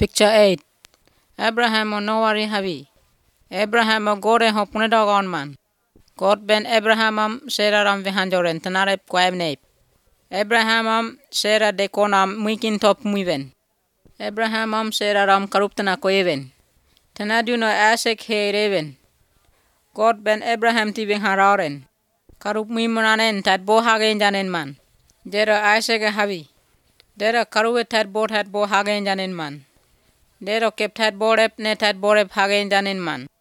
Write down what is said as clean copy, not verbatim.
Picture 8. Abraham o Nowari Havi. Abraham o Gore hopune dogon man. God ben Abrahamam seraram vihanjoren tanarep kwaemneip. Abrahamam sera dekonam muikin top muiven. Abrahamam seraram karuptana koeven. Tanaduno asek hereven. God ben Abraham tibing hararen. Karup muimunanen tad bo hagen janen man. Dera Isaac Havi. Dera karuwe tad bo hagen janen man. Dero kep tad borep ne tad borep hagen janen man.